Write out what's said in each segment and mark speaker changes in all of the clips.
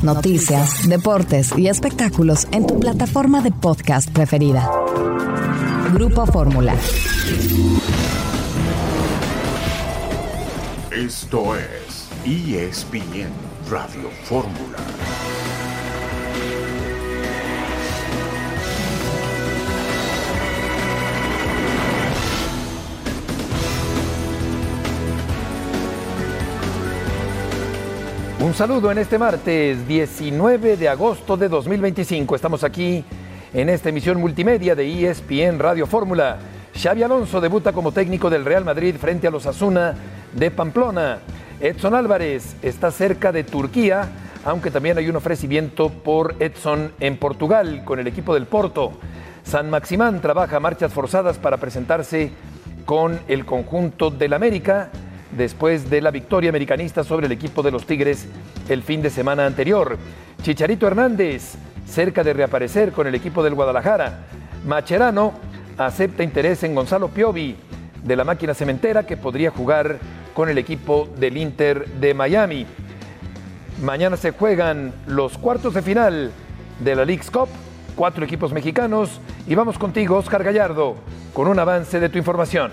Speaker 1: noticias, deportes y espectáculos en tu plataforma de podcast preferida. Grupo Fórmula.
Speaker 2: Esto es ESPN Radio Fórmula.
Speaker 3: Un saludo en este martes 19 de agosto de 2025. Estamos aquí en esta emisión multimedia de ESPN Radio Fórmula. Xabi Alonso debuta como técnico del Real Madrid frente a los Osasuna de Pamplona. Edson Álvarez está cerca de Turquía, aunque también hay un ofrecimiento por Edson en Portugal con el equipo del Porto. San Maximán trabaja marchas forzadas para presentarse con el conjunto del América después de la victoria americanista sobre el equipo de los Tigres el fin de semana anterior. Chicharito Hernández, cerca de reaparecer con el equipo del Guadalajara. Mascherano acepta interés en Gonzalo Piovi, de la máquina cementera, que podría jugar con el equipo del Inter de Miami. Mañana se juegan los cuartos de final de la Leagues Cup, 4 equipos mexicanos, y vamos contigo, Oscar Gallardo, con un avance de tu información.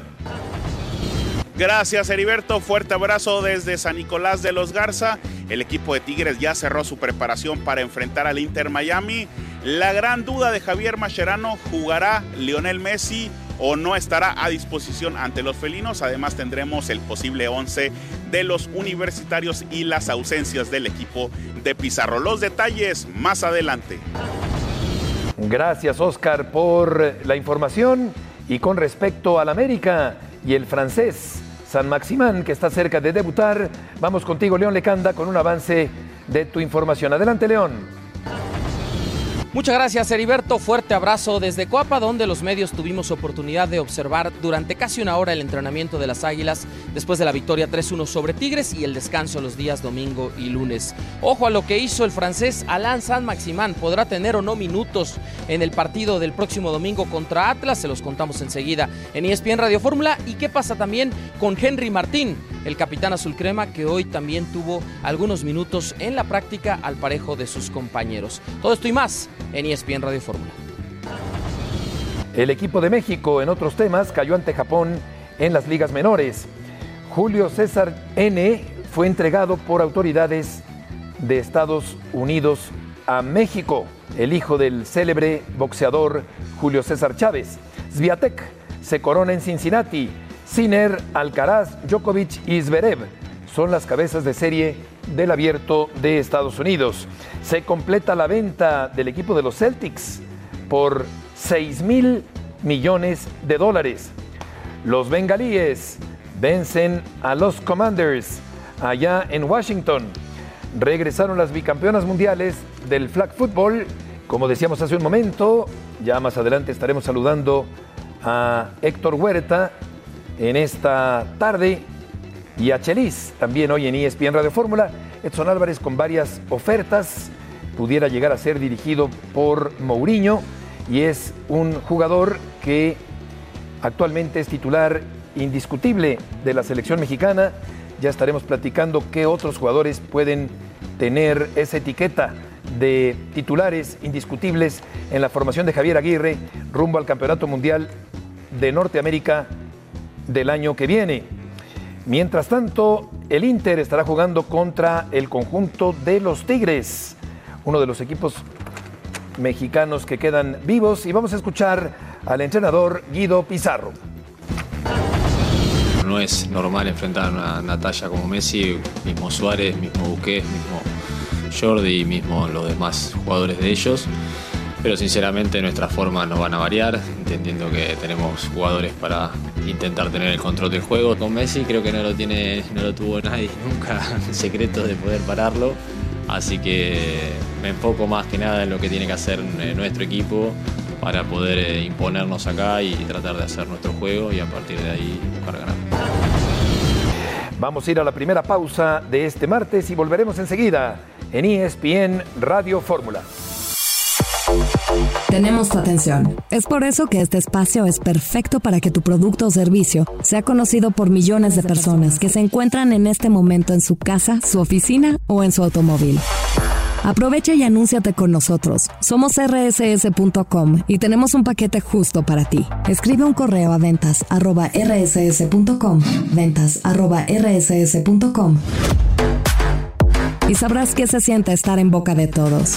Speaker 4: Gracias, Heriberto. Fuerte abrazo desde San Nicolás de los Garza. El equipo de Tigres ya cerró su preparación para enfrentar al Inter Miami. La gran duda de Javier Mascherano: ¿jugará Lionel Messi o no estará a disposición ante los felinos? Además tendremos el posible 11 de los universitarios y las ausencias del equipo de Pizarro. Los detalles más adelante.
Speaker 3: Gracias, Oscar, por la información. Y con respecto al América y el francés San Maximán, que está cerca de debutar, vamos contigo, León Lecanda, con un avance de tu información. Adelante, León.
Speaker 5: Muchas gracias, Heriberto. Fuerte abrazo desde Coapa, donde los medios tuvimos oportunidad de observar durante casi una hora el entrenamiento de las Águilas después de la victoria 3-1 sobre Tigres y el descanso los días domingo y lunes. Ojo a lo que hizo el francés Alain San Maximán. ¿Podrá tener o no minutos en el partido del próximo domingo contra Atlas? Se los contamos enseguida en ESPN Radio Fórmula. ¿Y qué pasa también con Henry Martín, el capitán azulcrema, que hoy también tuvo algunos minutos en la práctica al parejo de sus compañeros? Todo esto y más en ESPN Radio Fórmula.
Speaker 3: El equipo de México, en otros temas, cayó ante Japón en las ligas menores. Julio César N. fue entregado por autoridades de Estados Unidos a México, el hijo del célebre boxeador Julio César Chávez. Swiatek se corona en Cincinnati. Sinner, Alcaraz, Djokovic y Zverev son las cabezas de serie del Abierto de Estados Unidos. Se completa la venta del equipo de los Celtics por $6,000 millones. Los bengalíes vencen a los Commanders allá en Washington. Regresaron las bicampeonas mundiales del flag football. Como decíamos hace un momento, ya más adelante estaremos saludando a Héctor Huerta en esta tarde, y a Chelis también hoy en ESPN Radio Fórmula. Edson Álvarez con varias ofertas, pudiera llegar a ser dirigido por Mourinho, y es un jugador que actualmente es titular indiscutible de la selección mexicana. Ya estaremos platicando qué otros jugadores pueden tener esa etiqueta de titulares indiscutibles en la formación de Javier Aguirre rumbo al Campeonato Mundial de Norteamérica del año que viene. Mientras tanto, el Inter estará jugando contra el conjunto de los Tigres, uno de los equipos mexicanos que quedan vivos, y vamos a escuchar al entrenador Guido Pizarro.
Speaker 6: No es normal enfrentar a una talla como Messi, mismo Suárez, mismo Busquets, mismo Jordi y mismo los demás jugadores de ellos. Pero sinceramente nuestras formas no van a variar, entendiendo que tenemos jugadores para intentar tener el control del juego. Con Messi creo que no lo tuvo nadie nunca, el secreto de poder pararlo. Así que me enfoco más que nada en lo que tiene que hacer nuestro equipo para poder imponernos acá y tratar de hacer nuestro juego y a partir de ahí buscar ganar.
Speaker 3: Vamos a ir a la primera pausa de este martes y volveremos enseguida en ESPN Radio Fórmula.
Speaker 1: Tenemos tu atención. Es por eso que este espacio es perfecto para que tu producto o servicio sea conocido por millones de personas que se encuentran en este momento en su casa, su oficina o en su automóvil. Aprovecha y anúnciate con nosotros. Somos rss.com y tenemos un paquete justo para ti. Escribe un correo a ventas@rss.com, ventas@rss.com, y sabrás qué se siente estar en boca de todos.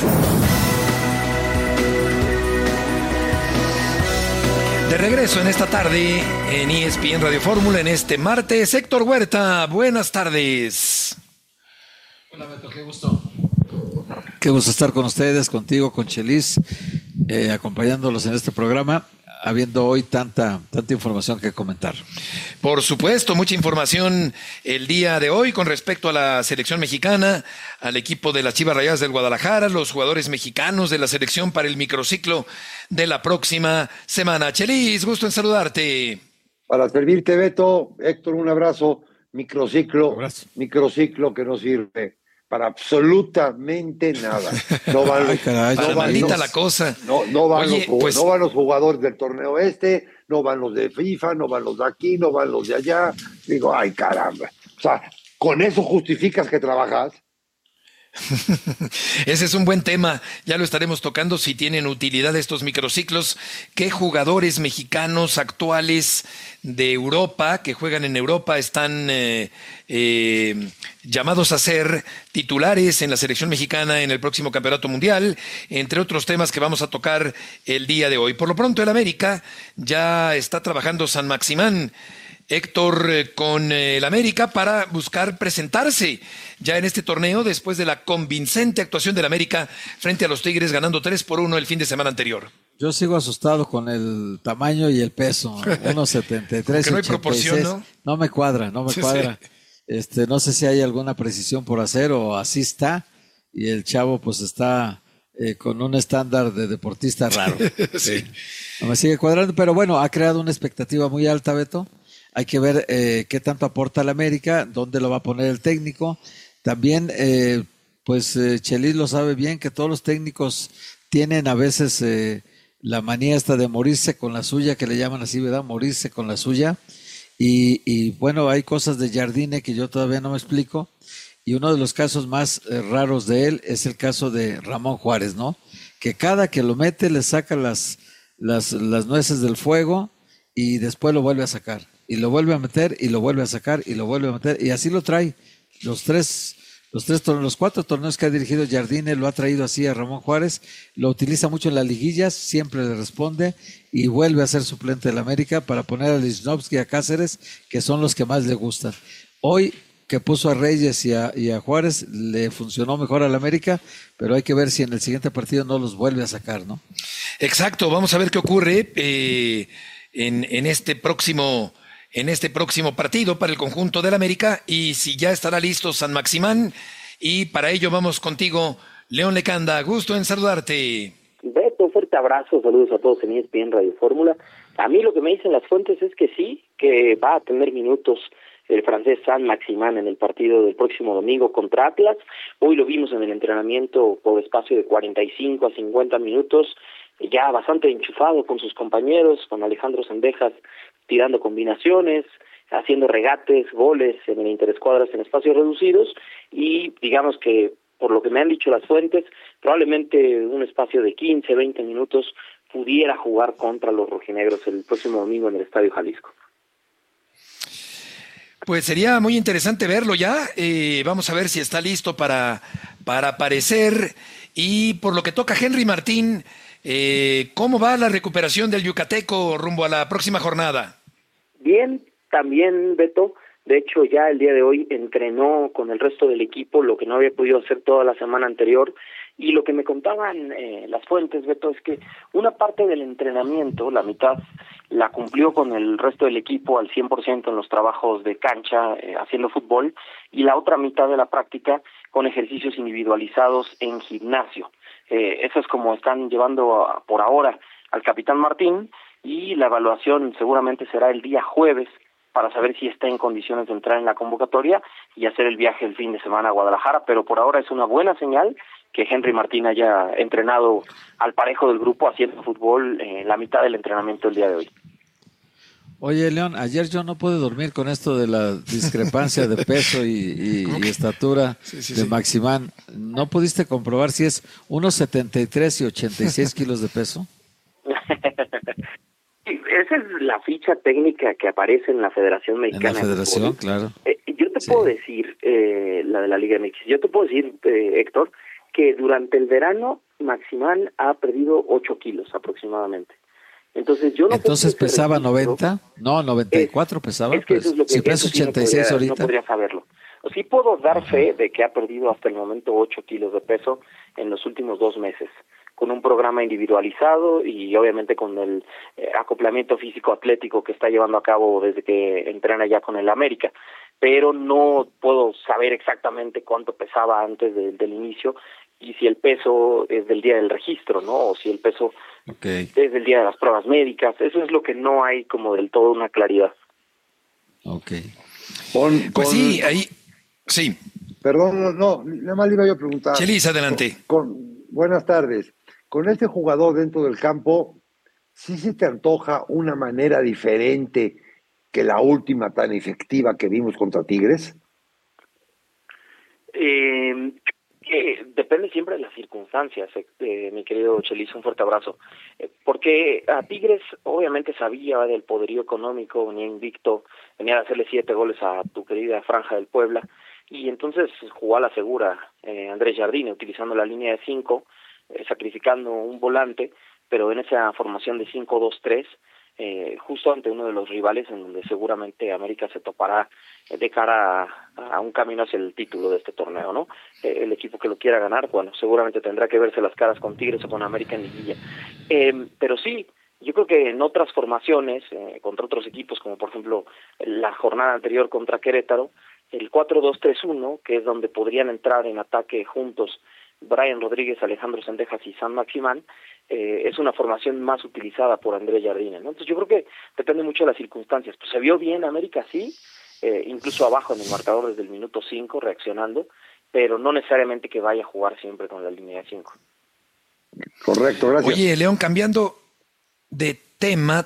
Speaker 3: De regreso en esta tarde en ESPN Radio Fórmula en este martes. Héctor Huerta, buenas tardes.
Speaker 7: Hola Beto, qué gusto. Qué gusto estar con ustedes, contigo, con Chelis, acompañándolos en este programa, habiendo hoy tanta información que comentar.
Speaker 3: Por supuesto, mucha información el día de hoy con respecto a la selección mexicana, al equipo de las Chivas Rayadas del Guadalajara, los jugadores mexicanos de la selección para el microciclo de la próxima semana. Chelis, gusto en saludarte.
Speaker 8: Para servirte, Beto. Héctor, un abrazo. Microciclo que no sirve para absolutamente nada. No van los,
Speaker 3: maldita la cosa.
Speaker 8: No van los jugadores del torneo no van los de FIFA, no van los de aquí, no van los de allá. Digo, ay, caramba. O sea, ¿con eso justificas que trabajas?
Speaker 3: Ese es un buen tema, ya lo estaremos tocando, si tienen utilidad estos microciclos. ¿Qué jugadores mexicanos actuales de Europa, que juegan en Europa, están llamados a ser titulares en la selección mexicana en el próximo Campeonato Mundial? Entre otros temas que vamos a tocar el día de hoy. Por lo pronto el América ya está trabajando San Maximán, Héctor, con el América para buscar presentarse ya en este torneo después de la convincente actuación del América frente a los Tigres, ganando 3-1 el fin de semana anterior.
Speaker 7: Yo sigo asustado con el tamaño y el peso, 1.73.
Speaker 3: Que no hay proporción, ¿no?
Speaker 7: No me cuadra. Sí. No sé si hay alguna precisión por hacer o así está, y el chavo pues está con un estándar de deportista raro.
Speaker 3: Sí.
Speaker 7: No me sigue cuadrando, pero bueno, ha creado una expectativa muy alta, Beto. Hay que ver qué tanto aporta el América, dónde lo va a poner el técnico. También, Chelis lo sabe bien, que todos los técnicos tienen a veces la manía esta de morirse con la suya, que le llaman así, ¿verdad? Morirse con la suya. Y bueno, hay cosas de Jardine que yo todavía no me explico. Y uno de los casos más raros de él es el caso de Ramón Juárez, ¿no? Que cada que lo mete le saca las nueces del fuego y después lo vuelve a sacar. Y lo vuelve a meter, y lo vuelve a sacar, y lo vuelve a meter, y así lo trae. Los 4 torneos que ha dirigido Jardine lo ha traído así a Ramón Juárez, lo utiliza mucho en las liguillas, siempre le responde, y vuelve a ser suplente del América para poner a Lichnowsky y a Cáceres, que son los que más le gustan. Hoy, que puso a Reyes y a Juárez, le funcionó mejor al América, pero hay que ver si en el siguiente partido no los vuelve a sacar, ¿no?
Speaker 3: Exacto, vamos a ver qué ocurre en este próximo partido para el conjunto del América, y si ya estará listo San Maximán. Y para ello vamos contigo, León Lecanda, gusto en saludarte.
Speaker 9: Beto, fuerte abrazo, saludos a todos en ESPN Radio Fórmula. A mí lo que me dicen las fuentes es que sí, que va a tener minutos el francés San Maximán en el partido del próximo domingo contra Atlas. Hoy lo vimos en el entrenamiento por espacio de 45 a 50 minutos, ya bastante enchufado con sus compañeros, con Alejandro Sendejas tirando combinaciones, haciendo regates, goles en el interescuadras en espacios reducidos, y digamos que, por lo que me han dicho las fuentes, probablemente un espacio de 15, 20 minutos pudiera jugar contra los rojinegros el próximo domingo en el Estadio Jalisco.
Speaker 3: Pues sería muy interesante verlo ya. Vamos a ver si está listo para aparecer. Y por lo que toca a Henry Martín, ¿cómo va la recuperación del yucateco rumbo a la próxima jornada?
Speaker 9: Bien, también, Beto. De hecho, ya el día de hoy entrenó con el resto del equipo, lo que no había podido hacer toda la semana anterior. Y lo que me contaban las fuentes, Beto, es que una parte del entrenamiento, la mitad, la cumplió con el resto del equipo al 100% en los trabajos de cancha, haciendo fútbol, y la otra mitad de la práctica con ejercicios individualizados en gimnasio. Eso es como están llevando por ahora al capitán Martín, y la evaluación seguramente será el día jueves para saber si está en condiciones de entrar en la convocatoria y hacer el viaje el fin de semana a Guadalajara, pero por ahora es una buena señal que Henry Martín haya entrenado al parejo del grupo haciendo fútbol en la mitad del entrenamiento el día de hoy.
Speaker 7: Oye, León, ayer yo no pude dormir con esto de la discrepancia de peso y estatura de Maximán. ¿No pudiste comprobar si es 1.73 y 86 kilos de peso?
Speaker 9: Esa es la ficha técnica que aparece en la Federación Mexicana.
Speaker 7: En la Federación, claro.
Speaker 9: Yo te puedo decir, la de la Liga MX, yo te puedo decir, Héctor, que durante el verano Maximán ha perdido 8 kilos aproximadamente. Entonces yo no
Speaker 7: Entonces pesaba 90, no, 94 pesaba.
Speaker 9: Es que eso es lo que,
Speaker 7: si pesa 86
Speaker 9: no
Speaker 7: ahorita.
Speaker 9: No podría saberlo. Sí puedo dar fe de que ha perdido hasta el momento 8 kilos de peso en los últimos 2 meses, con un programa individualizado y obviamente con el acoplamiento físico-atlético que está llevando a cabo desde que entrena ya con el América. Pero no puedo saber exactamente cuánto pesaba antes del inicio y si el peso es del día del registro, ¿no? O si el peso es del día de las pruebas médicas. Eso es lo que no hay como del todo una claridad.
Speaker 7: Ok.
Speaker 3: Pues sí, ahí... Sí.
Speaker 8: Perdón, no, nada más le iba yo a preguntar.
Speaker 3: Chelis, adelante.
Speaker 8: Buenas tardes. Con este jugador dentro del campo, ¿sí se te antoja una manera diferente que la última tan efectiva que vimos contra Tigres?
Speaker 9: Depende siempre de las circunstancias, mi querido Chelis, un fuerte abrazo. Porque a Tigres obviamente sabía del poderío económico, venía invicto, venía a hacerle 7 goles a tu querida Franja del Puebla, y entonces jugó a la segura Andrés Jardine, utilizando la línea de 5, sacrificando un volante, pero en esa formación de 5-2-3, justo ante uno de los rivales en donde seguramente América se topará de cara a un camino hacia el título de este torneo, ¿no? El equipo que lo quiera ganar, bueno, seguramente tendrá que verse las caras con Tigres o con América en liguilla. Pero sí, yo creo que en otras formaciones, contra otros equipos, como por ejemplo la jornada anterior contra Querétaro, el 4-2-3-1, que es donde podrían entrar en ataque juntos Brian Rodríguez, Alejandro Sendejas y San Maximán, es una formación más utilizada por Andrés Jardine, ¿no? Entonces yo creo que depende mucho de las circunstancias. Pues se vio bien América, sí, incluso abajo en el marcador desde el minuto 5 reaccionando, pero no necesariamente que vaya a jugar siempre con la línea de 5.
Speaker 8: Correcto, gracias.
Speaker 3: Oye, León, cambiando de tema,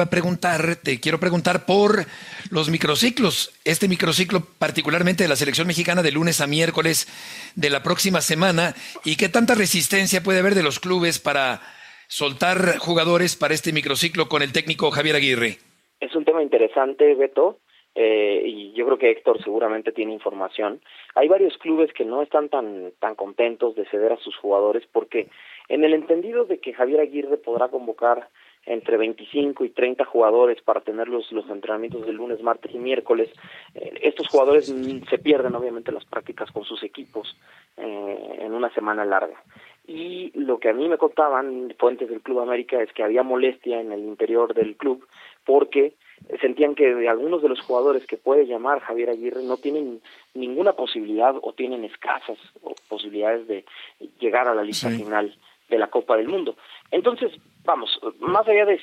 Speaker 3: te quiero preguntar por los microciclos. Este microciclo particularmente de la selección mexicana de lunes a miércoles de la próxima semana, y qué tanta resistencia puede haber de los clubes para soltar jugadores para este microciclo con el técnico Javier Aguirre.
Speaker 9: Es un tema interesante, Beto, y yo creo que Héctor seguramente tiene información. Hay varios clubes que no están tan contentos de ceder a sus jugadores porque en el entendido de que Javier Aguirre podrá convocar entre 25 y 30 jugadores para tener los entrenamientos de lunes, martes y miércoles, estos jugadores se pierden obviamente las prácticas con sus equipos en una semana larga. Y lo que a mí me contaban fuentes del Club América es que había molestia en el interior del club porque sentían que algunos de los jugadores que puede llamar Javier Aguirre no tienen ninguna posibilidad o tienen escasas posibilidades de llegar a la lista final de la Copa del Mundo. Entonces, vamos, más allá de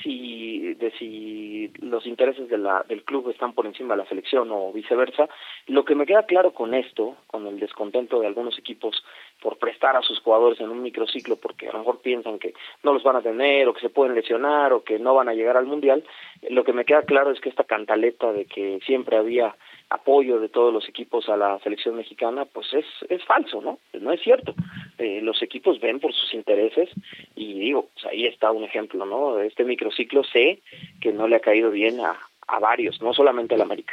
Speaker 9: si los intereses del club están por encima de la selección o viceversa, lo que me queda claro con esto, con el descontento de algunos equipos por prestar a sus jugadores en un microciclo porque a lo mejor piensan que no los van a tener o que se pueden lesionar o que no van a llegar al Mundial, lo que me queda claro es que esta cantaleta de que siempre había apoyo de todos los equipos a la selección mexicana, pues es falso, ¿no? No es cierto. Los equipos ven por sus intereses y digo, pues ahí está un ejemplo, ¿no? Este microciclo sé que no le ha caído bien a varios, no solamente al América.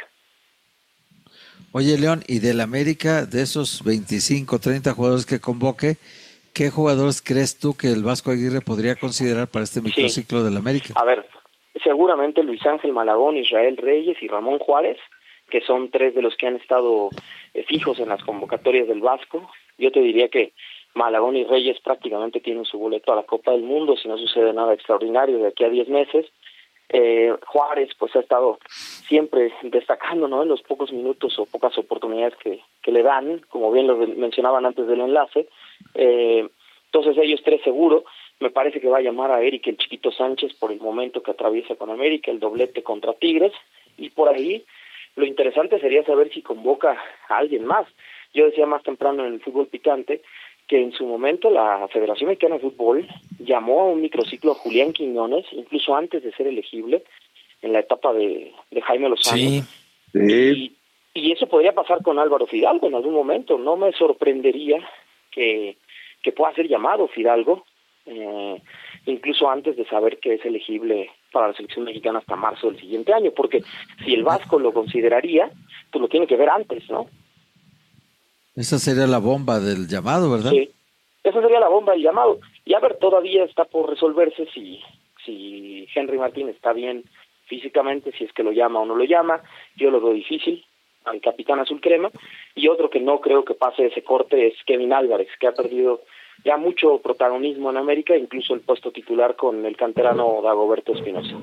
Speaker 7: Oye, León, y del América, de esos 25, 30 jugadores que convoque, ¿qué jugadores crees tú que el Vasco Aguirre podría considerar para este microciclo del América?
Speaker 9: A ver, seguramente Luis Ángel Malagón, Israel Reyes y Ramón Juárez, que son 3 de los que han estado fijos en las convocatorias del Vasco. Yo te diría que Malagón y Reyes prácticamente tienen su boleto a la Copa del Mundo si no sucede nada extraordinario de aquí a 10 meses. Juárez pues ha estado siempre destacando, ¿no? En los pocos minutos o pocas oportunidades que le dan, como bien lo mencionaban antes del enlace. Entonces ellos 3 seguro. Me parece que va a llamar a Eric el Chiquito Sánchez por el momento que atraviesa con América, el doblete contra Tigres, y por ahí lo interesante sería saber si convoca a alguien más. Yo decía más temprano en el fútbol picante que en su momento la Federación Mexicana de Fútbol llamó a un microciclo a Julián Quiñones, incluso antes de ser elegible, en la etapa de Jaime Lozano.
Speaker 3: Sí.
Speaker 9: Y eso podría pasar con Álvaro Fidalgo en algún momento. No me sorprendería que pueda ser llamado Fidalgo, incluso antes de saber que es elegible para la selección mexicana hasta marzo del siguiente año, porque si el Vasco lo consideraría, pues lo tiene que ver antes, ¿no?
Speaker 7: Esa sería la bomba del llamado, ¿verdad?
Speaker 9: Sí, esa sería la bomba del llamado. Y a ver, todavía está por resolverse si Henry Martín está bien físicamente, si es que lo llama o no lo llama. Yo lo veo difícil al capitán azul crema, y otro que no creo que pase ese corte es Kevin Álvarez, que ha perdido ya mucho protagonismo en América, incluso el puesto titular con el canterano Dagoberto Espinosa.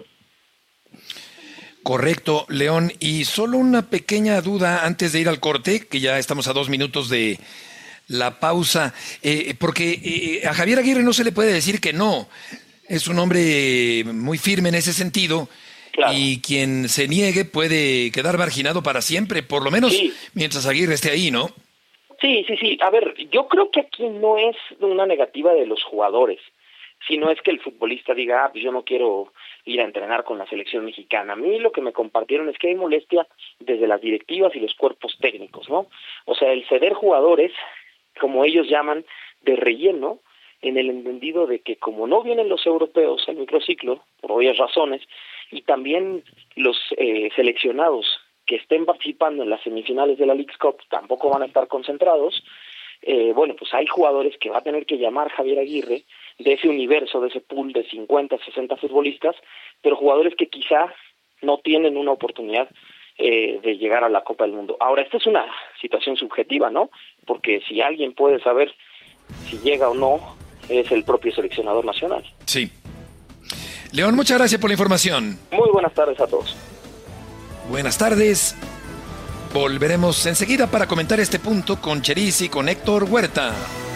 Speaker 3: Correcto, León. Y solo una pequeña duda antes de ir al corte, que ya estamos a 2 minutos de la pausa, porque a Javier Aguirre no se le puede decir que no. Es un hombre muy firme en ese sentido. Claro. Y quien se niegue puede quedar marginado para siempre, por lo menos mientras Aguirre esté ahí, ¿no?
Speaker 9: Sí. A ver, yo creo que aquí no es una negativa de los jugadores, sino es que el futbolista diga, pues yo no quiero ir a entrenar con la selección mexicana. A mí lo que me compartieron es que hay molestia desde las directivas y los cuerpos técnicos, ¿no? O sea, el ceder jugadores, como ellos llaman, de relleno, en el entendido de que como no vienen los europeos al microciclo, por obvias razones, y también los seleccionados que estén participando en las semifinales de la Leagues Cup tampoco van a estar concentrados, bueno, pues hay jugadores que va a tener que llamar Javier Aguirre de ese universo, de ese pool de 50, 60 futbolistas, pero jugadores que quizá no tienen una oportunidad de llegar a la Copa del Mundo. Ahora, esta es una situación subjetiva, ¿no? Porque si alguien puede saber si llega o no, es el propio seleccionador nacional.
Speaker 3: Sí. León, muchas gracias por la información.
Speaker 9: Muy buenas tardes a todos.
Speaker 3: Buenas tardes. Volveremos enseguida para comentar este punto con Chelis y con Héctor Huerta.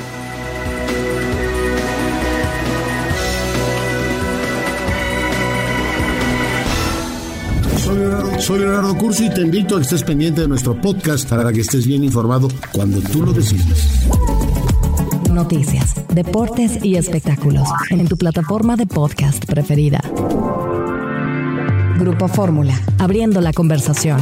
Speaker 10: Soy Leonardo Curcio y te invito a que estés pendiente de nuestro podcast para que estés bien informado cuando tú lo decidas.
Speaker 1: Noticias, deportes y espectáculos en tu plataforma de podcast preferida. Grupo Fórmula, abriendo la conversación.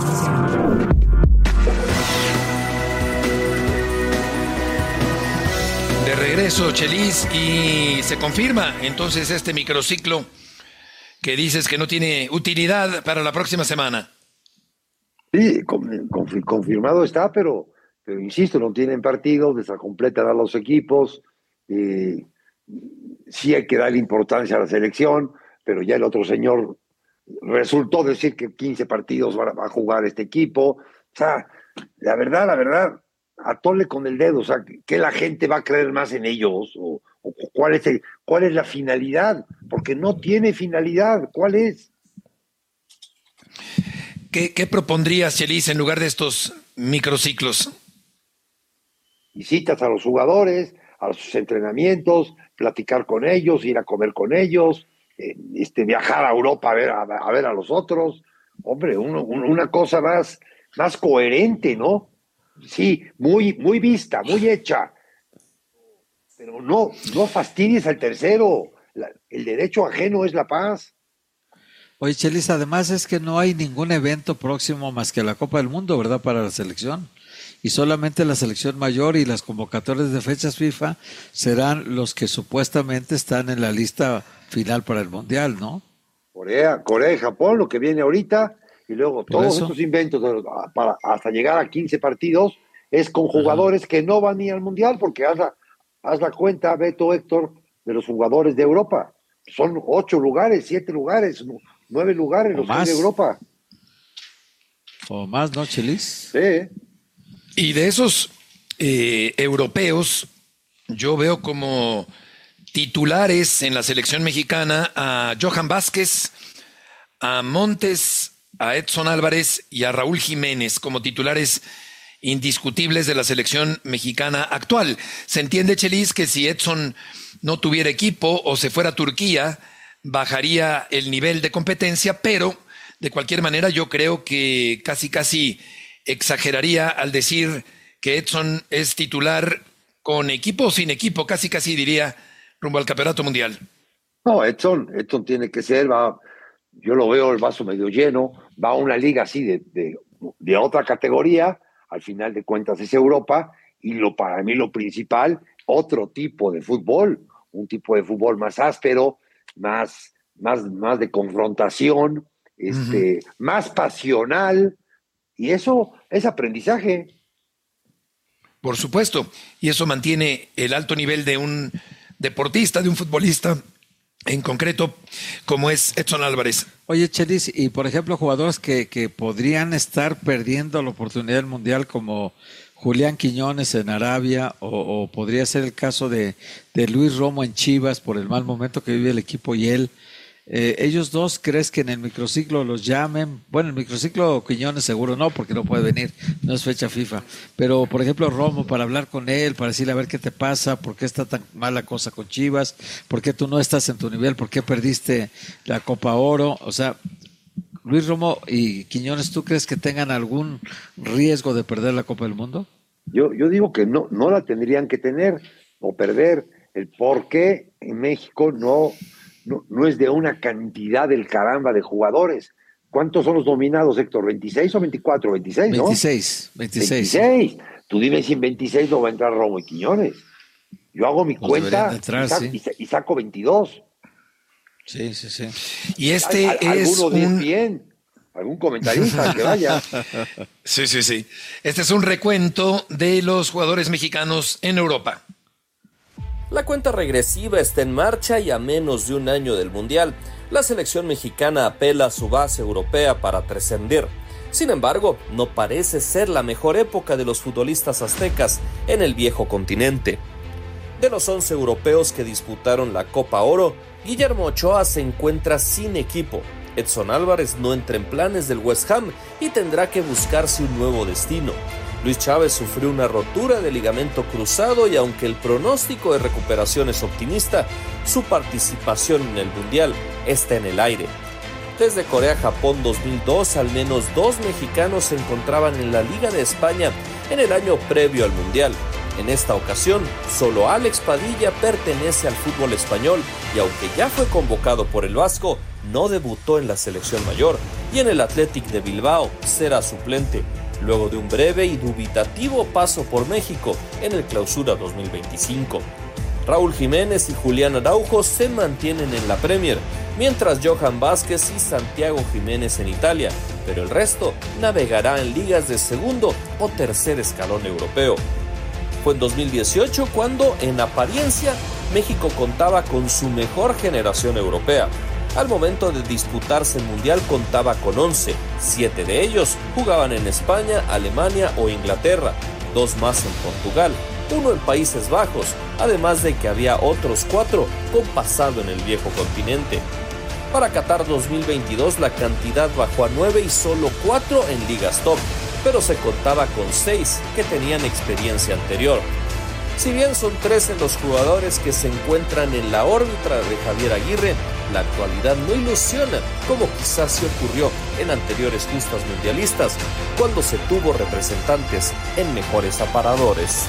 Speaker 3: De regreso, Chelis, y se confirma entonces este microciclo que dices que no tiene utilidad para la próxima semana.
Speaker 8: Sí, confirmado está, pero insisto, no tienen partidos, descompletan a los equipos, sí hay que darle importancia a la selección, pero ya el otro señor resultó decir que 15 partidos va a jugar este equipo. O sea, la verdad, atole con el dedo, o sea, que la gente va a creer más en ellos, o cuál es la finalidad, porque no tiene finalidad. ¿Cuál es?
Speaker 3: ¿Qué propondrías, Chelis, en lugar de estos microciclos?
Speaker 8: Visitas a los jugadores, a sus entrenamientos, platicar con ellos, ir a comer con ellos, viajar a Europa a ver a los otros. Hombre, una cosa más coherente, ¿no? Sí, muy vista, muy hecha. Pero no fastidies al tercero. El derecho ajeno es la paz.
Speaker 7: Oye, Chelis, además es que no hay ningún evento próximo más que la Copa del Mundo, ¿verdad? Para la selección. Y solamente la selección mayor y las convocatorias de fechas FIFA serán los que supuestamente están en la lista final para el Mundial, ¿no?
Speaker 8: Corea y Japón, lo que viene ahorita, y luego todos estos inventos hasta llegar a 15 partidos, es con jugadores que no van ni al Mundial, porque haz la cuenta, Beto, Héctor, de los jugadores de Europa. Son 8 lugares, 7 lugares, 9 lugares los que hay de Europa.
Speaker 7: O más, ¿no, Chelis?
Speaker 8: Sí.
Speaker 3: Y de esos europeos, yo veo como titulares en la selección mexicana a Johan Vázquez, a Montes, a Edson Álvarez y a Raúl Jiménez como titulares indiscutibles de la selección mexicana actual. Se entiende, Chelis, que si Edson no tuviera equipo o se fuera a Turquía, bajaría el nivel de competencia, pero de cualquier manera yo creo que casi exageraría al decir que Edson es titular con equipo o sin equipo, casi diría rumbo al Campeonato Mundial.
Speaker 8: No, Edson tiene que ser, va yo lo veo el vaso medio lleno, va a una liga así de otra categoría, al final de cuentas es Europa, y para mí lo principal, otro tipo de fútbol, un tipo de fútbol más áspero, más de confrontación, más pasional, y eso es aprendizaje.
Speaker 3: Por supuesto, y eso mantiene el alto nivel de un deportista, de un futbolista en concreto, como es Edson Álvarez.
Speaker 7: Oye, Chelis, y por ejemplo, jugadores que podrían estar perdiendo la oportunidad del Mundial, como Julián Quiñones en Arabia, o podría ser el caso de Luis Romo en Chivas, por el mal momento que vive el equipo y él. ¿Ellos dos crees que en el microciclo los llamen? Bueno, el microciclo Quiñones seguro no, porque no puede venir, no es fecha FIFA. Pero, por ejemplo, Romo, para hablar con él, para decirle a ver qué te pasa, por qué está tan mala cosa con Chivas, por qué tú no estás en tu nivel, por qué perdiste la Copa Oro. O sea, Luis Romo y Quiñones, ¿tú crees que tengan algún riesgo de perder la Copa del Mundo?
Speaker 8: Yo digo que no la tendrían que tener o perder. El por qué en México no es de una cantidad del caramba de jugadores. ¿Cuántos son los nominados, Héctor? ¿26 o 24? 26, ¿no?
Speaker 7: 26.
Speaker 8: Tú dime si en 26 no va a entrar Romo y Quiñones. Yo hago mi cuenta y saco 22.
Speaker 7: Sí.
Speaker 3: Y
Speaker 8: algún comentarista que vaya.
Speaker 3: Sí. Este es un recuento de los jugadores mexicanos en Europa.
Speaker 11: La cuenta regresiva está en marcha y a menos de un año del Mundial, la selección mexicana apela a su base europea para trascender. Sin embargo, no parece ser la mejor época de los futbolistas aztecas en el viejo continente. De los 11 europeos que disputaron la Copa Oro, Guillermo Ochoa se encuentra sin equipo. Edson Álvarez no entra en planes del West Ham y tendrá que buscarse un nuevo destino. Luis Chávez sufrió una rotura de ligamento cruzado y aunque el pronóstico de recuperación es optimista, su participación en el Mundial está en el aire. Desde Corea-Japón 2002, al menos 2 mexicanos se encontraban en la Liga de España en el año previo al Mundial. En esta ocasión, solo Alex Padilla pertenece al fútbol español y aunque ya fue convocado por el Vasco, no debutó en la selección mayor y en el Athletic de Bilbao será suplente, luego de un breve y dubitativo paso por México en el Clausura 2025. Raúl Jiménez y Julián Araujo se mantienen en la Premier, mientras Johan Vázquez y Santiago Jiménez en Italia, pero el resto navegará en ligas de segundo o tercer escalón europeo. Fue en 2018 cuando, en apariencia, México contaba con su mejor generación europea. Al momento de disputarse el Mundial contaba con 11, 7 de ellos jugaban en España, Alemania o Inglaterra, 2 más en Portugal, 1 en Países Bajos, además de que había otros 4 con pasado en el viejo continente. Para Qatar 2022 la cantidad bajó a 9 y solo 4 en ligas top, pero se contaba con 6 que tenían experiencia anterior. Si bien son 13 los jugadores que se encuentran en la órbita de Javier Aguirre, la actualidad no ilusiona como quizás se ocurrió en anteriores justas mundialistas, cuando se tuvo representantes en mejores aparadores.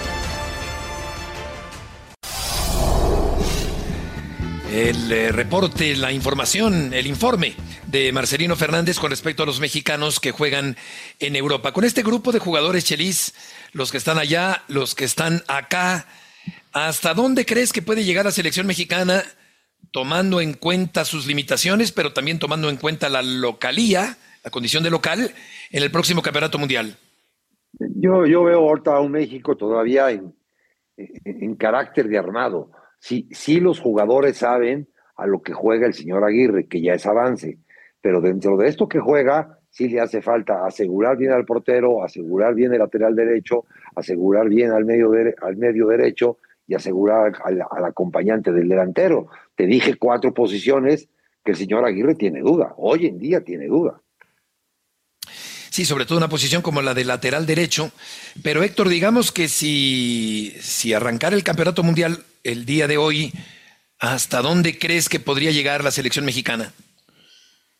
Speaker 3: El reporte, la información, el informe de Marcelino Fernández con respecto a los mexicanos que juegan en Europa. Con este grupo de jugadores, Chelis, los que están allá, los que están acá, ¿hasta dónde crees que puede llegar la selección mexicana tomando en cuenta sus limitaciones, pero también tomando en cuenta la localía, la condición de local, en el próximo Campeonato Mundial?
Speaker 8: Yo veo ahorita a un México todavía en carácter de armado. Sí, los jugadores saben a lo que juega el señor Aguirre, que ya es avance, pero dentro de esto que juega, sí le hace falta asegurar bien al portero, asegurar bien el lateral derecho, asegurar bien al medio derecho y asegurar al acompañante del delantero. Te dije 4 posiciones que el señor Aguirre tiene duda, hoy en día tiene duda.
Speaker 3: Sí, sobre todo una posición como la de lateral derecho. Pero Héctor, digamos que si arrancara el Campeonato Mundial el día de hoy, ¿hasta dónde crees que podría llegar la selección mexicana?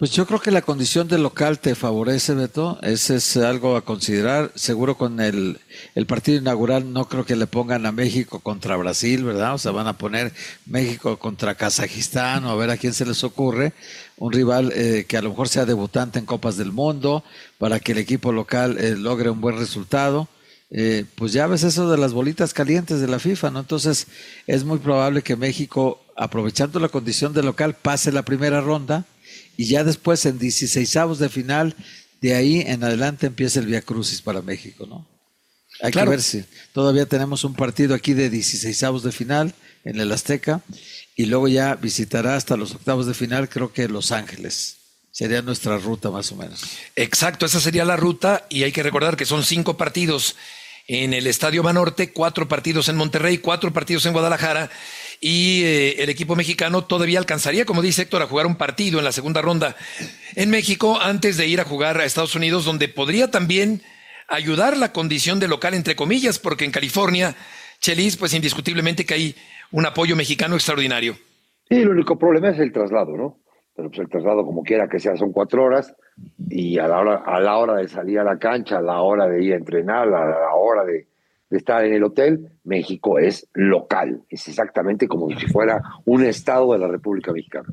Speaker 7: Pues yo creo que la condición de local te favorece, Beto. Ese es algo a considerar. Seguro con el partido inaugural no creo que le pongan a México contra Brasil, ¿verdad? O sea, van a poner México contra Kazajistán o a ver a quién se les ocurre. Un rival que a lo mejor sea debutante en Copas del Mundo para que el equipo local logre un buen resultado. Pues ya ves eso de las bolitas calientes de la FIFA, ¿no? Entonces es muy probable que México, aprovechando la condición de local, pase la primera ronda. Y ya después en 16avos de final, de ahí en adelante empieza el viacrucis para México, ¿no? Hay que ver si todavía tenemos un partido aquí de 16avos de final en el Azteca y luego ya visitará hasta los octavos de final, creo que Los Ángeles. Sería nuestra ruta más o menos.
Speaker 3: Exacto, esa sería la ruta y hay que recordar que son 5 partidos en el Estadio Banorte, 4 partidos en Monterrey, 4 partidos en Guadalajara. Y el equipo mexicano todavía alcanzaría, como dice Héctor, a jugar un partido en la segunda ronda en México antes de ir a jugar a Estados Unidos, donde podría también ayudar la condición de local, entre comillas, porque en California, Chelis, pues indiscutiblemente que hay un apoyo mexicano extraordinario.
Speaker 8: Sí, el único problema es el traslado, ¿no? Pero pues el traslado, como quiera que sea, son 4 horas y a la hora de salir a la cancha, a la hora de ir a entrenar, a la hora de estar en el hotel, México es local. Es exactamente como si fuera un estado de la República Mexicana.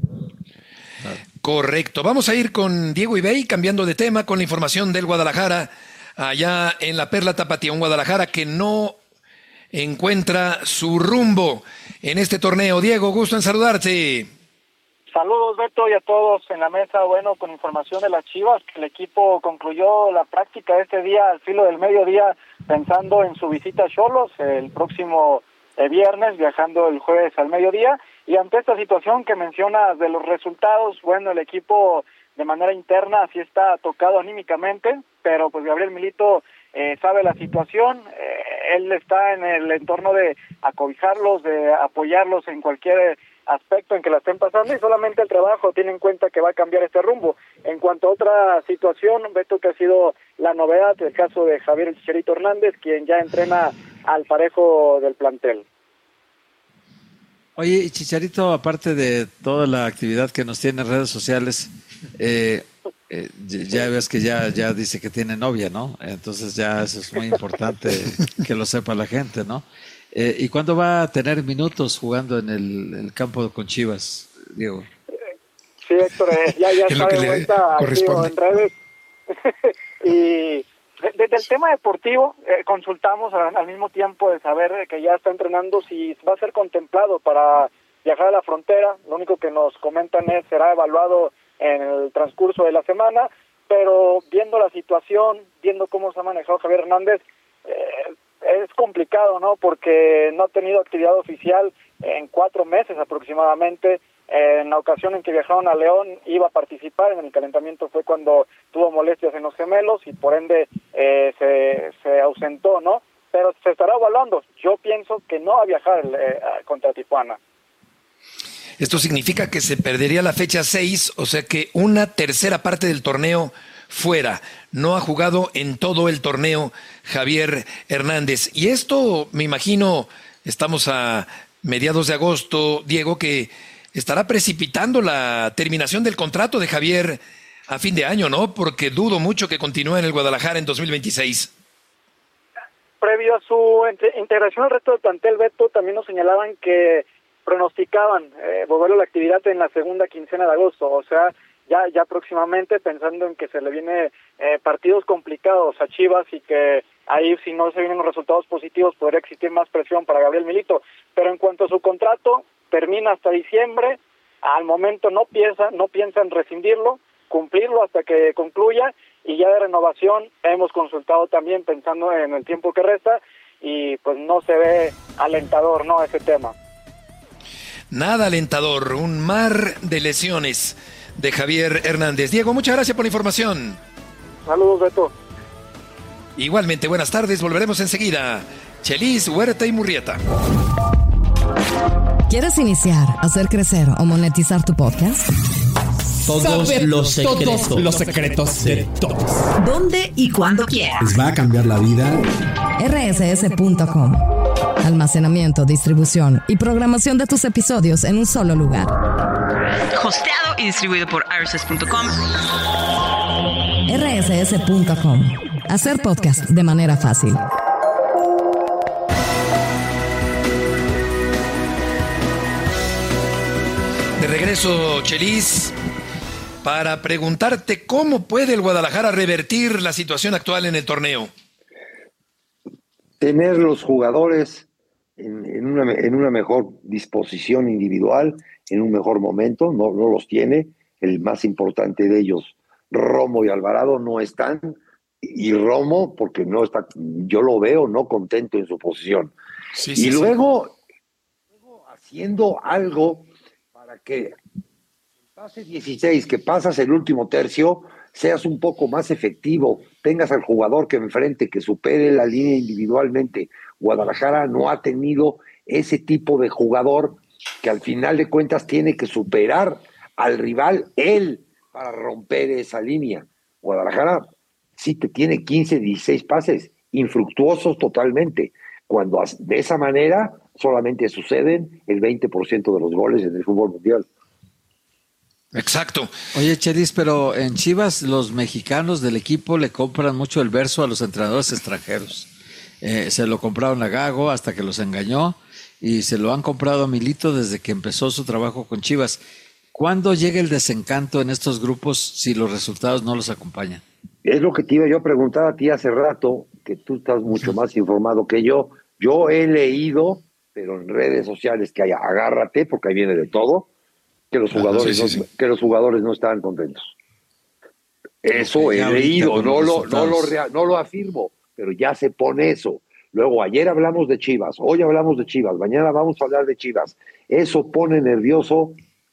Speaker 3: Correcto. Vamos a ir con Diego Ibey, cambiando de tema, con la información del Guadalajara, allá en la Perla Tapatía, un Guadalajara que no encuentra su rumbo en este torneo. Diego, gusto en saludarte.
Speaker 12: Saludos, Beto, y a todos en la mesa. Bueno, con información de las Chivas, que el equipo concluyó la práctica este día al filo del mediodía, pensando en su visita a Xolos el próximo viernes, viajando el jueves al mediodía. Y ante esta situación que mencionas de los resultados, bueno, el equipo de manera interna sí está tocado anímicamente, pero pues Gabriel Milito sabe la situación. Él está en el entorno de acobijarlos, de apoyarlos en cualquier aspecto en que la estén pasando, y solamente el trabajo tiene en cuenta que va a cambiar este rumbo. En cuanto a otra situación, Beto, que ha sido la novedad, el caso de Javier El Chicharito Hernández, quien ya entrena al parejo del plantel.
Speaker 7: Oye, y Chicharito, aparte de toda la actividad que nos tiene en redes sociales, ya ves que ya dice que tiene novia, ¿no? Entonces ya eso es muy importante que lo sepa la gente, ¿no? ¿Y cuándo va a tener minutos jugando en el campo con Chivas, Diego?
Speaker 12: Sí, Héctor, ya está de vuelta activo en redes. Y desde el tema deportivo, consultamos al mismo tiempo de saber que ya está entrenando si va a ser contemplado para viajar a la frontera. Lo único que nos comentan es será evaluado en el transcurso de la semana, pero viendo la situación, viendo cómo se ha manejado Javier Hernández, es complicado, ¿no? Porque no ha tenido actividad oficial en 4 meses aproximadamente. En la ocasión en que viajaron a León iba a participar en el calentamiento, fue cuando tuvo molestias en los gemelos y por ende se ausentó, ¿no? Pero se estará evaluando. Yo pienso que no va a viajar contra Tijuana.
Speaker 3: Esto significa que se perdería la fecha 6, o sea que una tercera parte del torneo fuera. No ha jugado en todo el torneo Javier Hernández. Y esto, me imagino, estamos a mediados de agosto, Diego, que estará precipitando la terminación del contrato de Javier a fin de año, ¿no? Porque dudo mucho que continúe en el Guadalajara en 2026.
Speaker 12: Previo a su integración al resto del plantel, Beto, también nos señalaban que pronosticaban volver a la actividad en la segunda quincena de agosto, o sea, ya próximamente, pensando en que se le viene partidos complicados a Chivas y que ahí, si no se vienen los resultados positivos, podría existir más presión para Gabriel Milito. Pero en cuanto a su contrato, termina hasta diciembre. Al momento no piensan rescindirlo, cumplirlo hasta que concluya, y ya de renovación hemos consultado también pensando en el tiempo que resta y pues no se ve alentador, ¿no?, ese tema.
Speaker 3: Nada alentador, un mar de lesiones de Javier Hernández. Diego, muchas gracias por la información.
Speaker 12: Saludos, Beto.
Speaker 3: Igualmente, buenas tardes, volveremos enseguida. Chelis, Huerta y Murrieta.
Speaker 1: ¿Quieres iniciar, hacer crecer o monetizar tu podcast?
Speaker 13: Todos los secretos de todos.
Speaker 1: ¿Dónde y cuándo quieras?
Speaker 10: ¿Les va a cambiar la vida?
Speaker 1: rss.com. Almacenamiento, distribución y programación de tus episodios en un solo lugar.
Speaker 14: Hosteado y distribuido por rss.com.
Speaker 1: rss.com. Hacer podcast de manera fácil.
Speaker 3: De regreso, Chelis, para preguntarte cómo puede el Guadalajara revertir la situación actual en el torneo.
Speaker 8: Tener los jugadores en una mejor disposición individual, en un mejor momento, no los tiene. El más importante de ellos, Romo y Alvarado, no están. Y Romo, porque no está, yo lo veo no contento en su posición. Y luego haciendo algo para que pase 16, que pasas el último tercio, seas un poco más efectivo, tengas al jugador que enfrente, que supere la línea individualmente. Guadalajara no ha tenido ese tipo de jugador que al final de cuentas tiene que superar al rival él para romper esa línea. Guadalajara sí te tiene 15, 16 pases, infructuosos totalmente, cuando de esa manera solamente suceden el 20% de los goles en el fútbol mundial.
Speaker 3: Exacto.
Speaker 7: Oye, Chelis, pero en Chivas los mexicanos del equipo le compran mucho el verso a los entrenadores extranjeros. Se lo compraron a Gago hasta que los engañó y se lo han comprado a Milito desde que empezó su trabajo con Chivas. ¿Cuándo llega el desencanto en estos grupos si los resultados no los acompañan?
Speaker 8: Es lo que te iba yo a preguntar a ti hace rato, que tú estás mucho más informado que yo. Yo he leído, pero en redes sociales, que agárrate, porque ahí viene de todo, que los jugadores, que los jugadores no estaban contentos. Eso he leído, no lo afirmo, pero ya se pone eso. Luego, ayer hablamos de Chivas, hoy hablamos de Chivas, mañana vamos a hablar de Chivas. Eso pone nervioso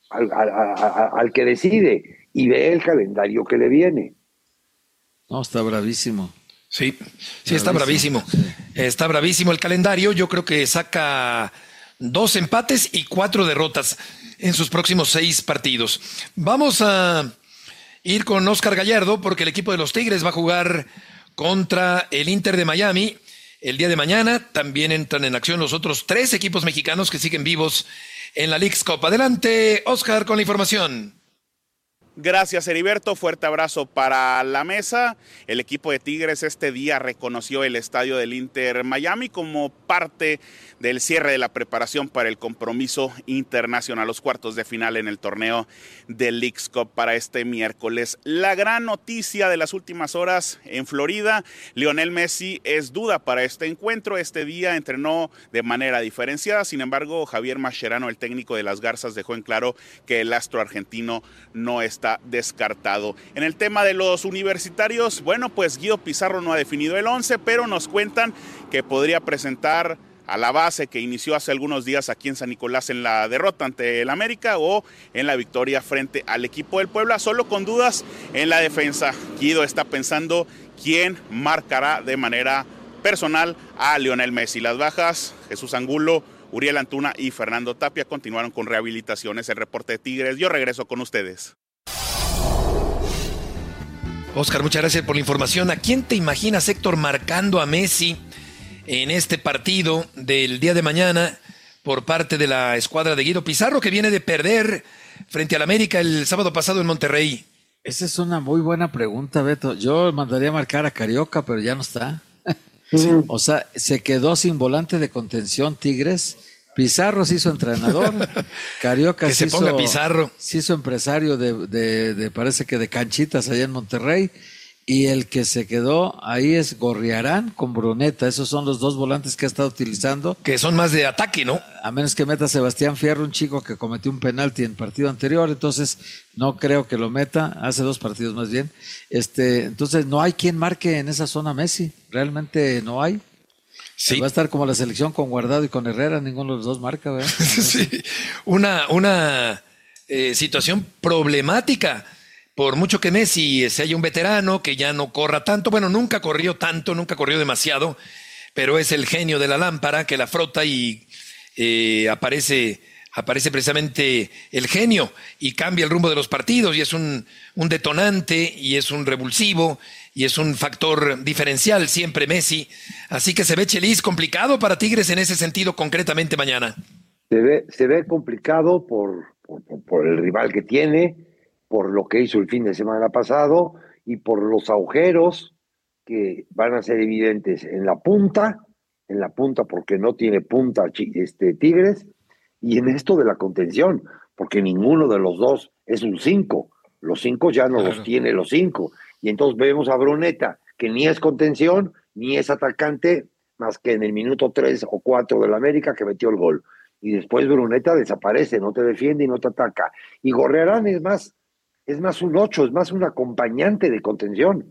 Speaker 8: al que decide y ve el calendario que le viene.
Speaker 7: No, está bravísimo.
Speaker 3: Sí, está bravísimo. Está bravísimo el calendario. Yo creo que saca 2 empates y 4 derrotas en sus próximos 6 partidos. Vamos a ir con Oscar Gallardo porque el equipo de los Tigres va a jugar contra el Inter de Miami el día de mañana. También entran en acción los otros 3 equipos mexicanos que siguen vivos en la Leagues Cup. Adelante, Oscar, con la información.
Speaker 4: Gracias, Heriberto. Fuerte abrazo para la mesa. El equipo de Tigres este día reconoció el estadio del Inter Miami como parte del cierre de la preparación para el compromiso internacional, los cuartos de final en el torneo del Leagues Cup para este miércoles. La gran noticia de las últimas horas en Florida: Lionel Messi es duda para este encuentro. Este día entrenó de manera diferenciada, sin embargo, Javier Mascherano, el técnico de las Garzas, dejó en claro que el astro argentino no está descartado. En el tema de los universitarios, bueno, pues Guido Pizarro no ha definido el 11, pero nos cuentan que podría presentar a la base que inició hace algunos días aquí en San Nicolás en la derrota ante el América o en la victoria frente al equipo del Puebla, solo con dudas en la defensa. Guido está pensando quién marcará de manera personal a Lionel Messi. Las bajas: Jesús Angulo, Uriel Antuna y Fernando Tapia, continuaron con rehabilitaciones. El reporte de Tigres. Yo regreso con ustedes.
Speaker 3: Oscar, muchas gracias por la información. ¿A quién te imaginas, Héctor, marcando a Messi en este partido del día de mañana por parte de la escuadra de Guido Pizarro, que viene de perder frente al América el sábado pasado en Monterrey?
Speaker 7: Esa es una muy buena pregunta, Beto. Yo mandaría a marcar a Carioca, pero ya no está. O sea, se quedó sin volante de contención Tigres. Pizarro se hizo entrenador, Carioca se hizo empresario de parece que de canchitas allá en Monterrey, y el que se quedó ahí es Gorriarán con Bruneta. Esos son los 2 volantes que ha estado utilizando.
Speaker 3: Que son más de ataque, ¿no?
Speaker 7: A menos que meta Sebastián Fierro, un chico que cometió un penalti en el partido anterior, entonces no creo que lo meta, hace 2 partidos más bien. Entonces no hay quien marque en esa zona Messi, realmente no hay. Sí. Va a estar como la selección con Guardado y con Herrera, ninguno de los 2 marca, ¿verdad?
Speaker 3: Sí, una situación problemática. Por mucho que Messi sea ya un veterano, que ya no corra tanto, bueno, nunca corrió tanto, nunca corrió demasiado, pero es el genio de la lámpara que la frota y aparece precisamente el genio y cambia el rumbo de los partidos, y es un detonante, y es un revulsivo, y es un factor diferencial siempre Messi. Así que se ve, Chelis, complicado para Tigres en ese sentido concretamente mañana.
Speaker 8: Se ve complicado por por el rival que tiene, por lo que hizo el fin de semana pasado y por los agujeros que van a ser evidentes en la punta porque no tiene punta Tigres, y en esto de la contención, porque ninguno de los dos es un 5. Los 5 ya no los tiene los 5. Y entonces vemos a Bruneta, que ni es contención, ni es atacante, más que en el minuto 3 o 4 del América que metió el gol. Y después Bruneta desaparece, no te defiende y no te ataca. Y Gorrearán es más un 8, es más un acompañante de contención.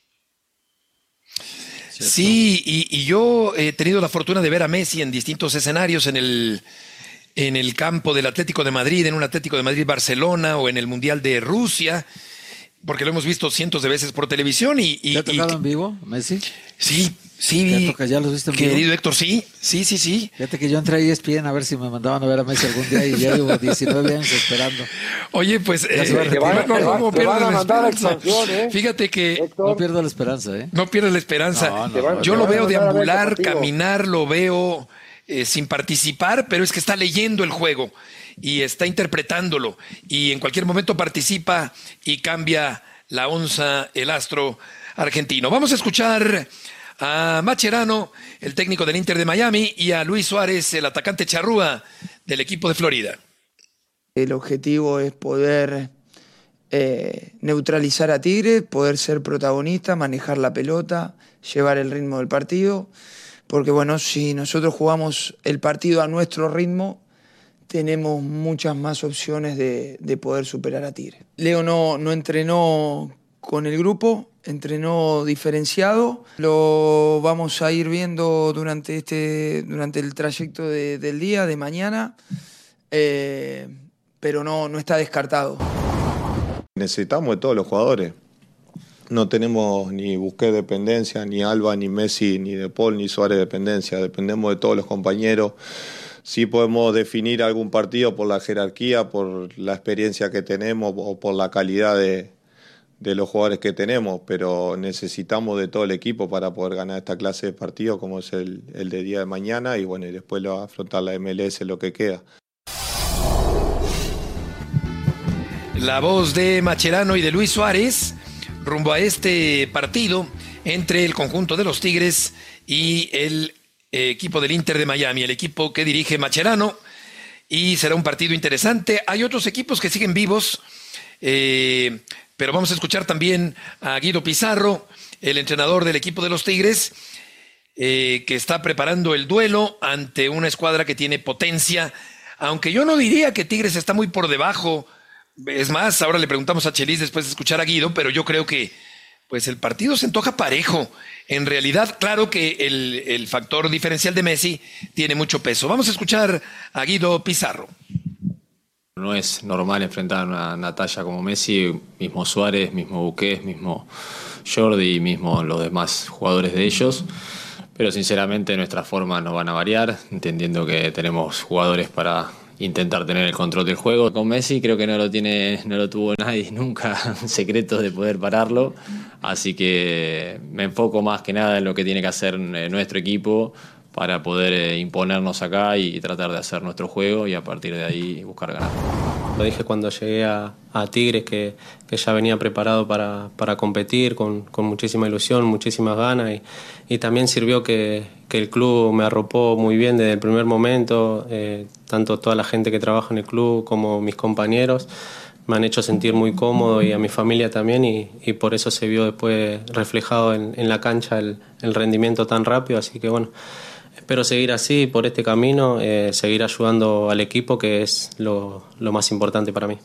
Speaker 3: Sí, y yo he tenido la fortuna de ver a Messi en distintos escenarios, en el campo del Atlético de Madrid, en un Atlético de Madrid-Barcelona o en el Mundial de Rusia, porque lo hemos visto cientos de veces por televisión.
Speaker 7: ¿Te ha tocado en vivo, Messi?
Speaker 3: Sí.
Speaker 7: ¿Ya los viste en vivo?
Speaker 3: Querido Héctor, sí.
Speaker 7: Fíjate que yo entré a ESPN a ver si me mandaban a ver a Messi algún día y ya llevo 19 años esperando.
Speaker 3: Oye, pues
Speaker 7: te van a mandar a expansión, ¿eh?
Speaker 3: Fíjate que
Speaker 7: Héctor, no pierdo la esperanza, ¿eh?
Speaker 3: No pierdes la esperanza. Yo lo veo deambular, caminar, lo veo sin participar, pero es que está leyendo el juego y está interpretándolo y en cualquier momento participa y cambia la onza, el astro argentino. Vamos a escuchar a Mascherano, el técnico del Inter de Miami, y a Luis Suárez, el atacante charrúa del equipo de Florida.
Speaker 15: El objetivo es poder neutralizar a Tigres, poder ser protagonista, manejar la pelota, llevar el ritmo del partido, porque bueno, si nosotros jugamos el partido a nuestro ritmo, tenemos muchas más opciones de poder superar a Tigres. Leo no entrenó con el grupo, entrenó diferenciado, lo vamos a ir viendo durante el trayecto del día, de mañana, pero no está descartado.
Speaker 16: Necesitamos de todos los jugadores. No tenemos ni Busquets dependencia, ni Alba, ni Messi, ni De Paul, ni Suárez dependencia. Dependemos de todos los compañeros. Sí podemos definir algún partido por la jerarquía, por la experiencia que tenemos o por la calidad de los jugadores que tenemos, pero necesitamos de todo el equipo para poder ganar esta clase de partido como es el de día de mañana y bueno, y después lo va a afrontar la MLS lo que queda.
Speaker 3: La voz de Mascherano y de Luis Suárez rumbo a este partido entre el conjunto de los Tigres y el equipo del Inter de Miami, el equipo que dirige Mascherano, y será un partido interesante. Hay otros equipos que siguen vivos, pero vamos a escuchar también a Guido Pizarro, el entrenador del equipo de los Tigres, que está preparando el duelo ante una escuadra que tiene potencia, aunque yo no diría que Tigres está muy por debajo. Es más, ahora le preguntamos a Chelis después de escuchar a Guido, pero yo creo que pues el partido se antoja parejo. En realidad, claro que el factor diferencial de Messi tiene mucho peso. Vamos a escuchar a Guido Pizarro.
Speaker 6: No es normal enfrentar a una talla como Messi, mismo Suárez, mismo Busquets, mismo Jordi, mismo los demás jugadores de ellos. Pero sinceramente nuestras formas no van a variar, entendiendo que tenemos jugadores para intentar tener el control del juego. Con Messi creo que no lo tuvo nadie nunca, secretos de poder pararlo, así que me enfoco más que nada en lo que tiene que hacer nuestro equipo para poder imponernos acá y tratar de hacer nuestro juego y a partir de ahí buscar ganar.
Speaker 17: Lo dije cuando llegué a Tigres que ya venía preparado para competir con muchísima ilusión, muchísimas ganas y también sirvió que el club me arropó muy bien desde el primer momento, tanto toda la gente que trabaja en el club como mis compañeros me han hecho sentir muy cómodo y a mi familia también y por eso se vio después reflejado en la cancha el rendimiento tan rápido, así que bueno, espero seguir así por este camino, seguir ayudando al equipo que es lo más importante para mí.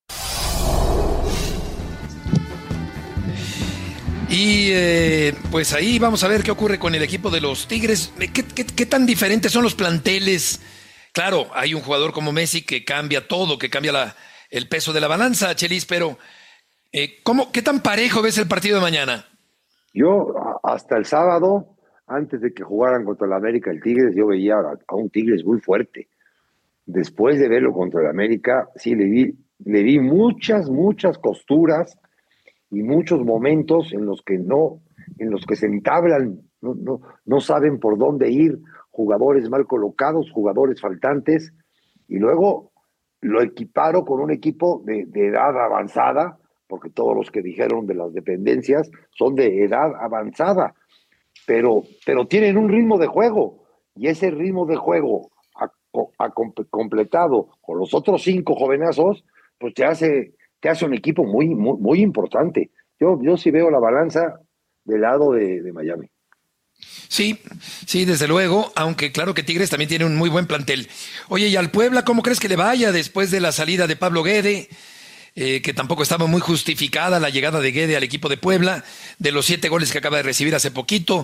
Speaker 3: Y pues ahí vamos a ver qué ocurre con el equipo de los Tigres. ¿Qué tan diferentes son los planteles? Claro, hay un jugador como Messi que cambia todo, que cambia el peso de la balanza, Chelis, pero ¿qué tan parejo ves el partido de mañana?
Speaker 8: Yo hasta el sábado, antes de que jugaran contra el América el Tigres, yo veía a un Tigres muy fuerte. Después de verlo contra el América, sí le vi muchas costuras y muchos momentos en los que se entablan, no saben por dónde ir, jugadores mal colocados, jugadores faltantes, y luego lo equiparo con un equipo de edad avanzada, porque todos los que dijeron de las dependencias son de edad avanzada, pero tienen un ritmo de juego, y ese ritmo de juego completado con los otros 5 jovenazos, pues te hace un equipo muy importante. Yo sí veo la balanza del lado de Miami.
Speaker 3: Sí, desde luego, aunque claro que Tigres también tiene un muy buen plantel. Oye, y al Puebla, ¿cómo crees que le vaya después de la salida de Pablo Guede? Que tampoco estaba muy justificada la llegada de Guede al equipo de Puebla, de los 7 goles que acaba de recibir hace poquito.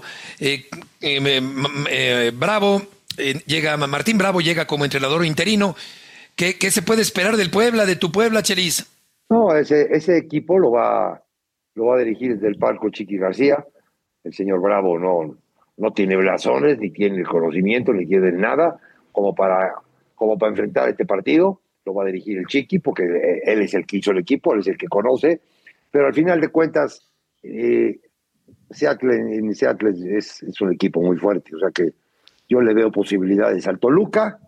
Speaker 3: Martín Bravo llega como entrenador interino. ¿Qué se puede esperar del Puebla, de tu Puebla, Chelis?
Speaker 8: No, ese equipo lo va a dirigir desde el palco Chiqui García. El señor Bravo no tiene blasones, ni tiene el conocimiento, ni tiene nada como para enfrentar este partido. Lo va a dirigir el Chiqui, porque él es el que hizo el equipo, él es el que conoce. Pero al final de cuentas, Seattle es un equipo muy fuerte. O sea que yo le veo posibilidades al Toluca,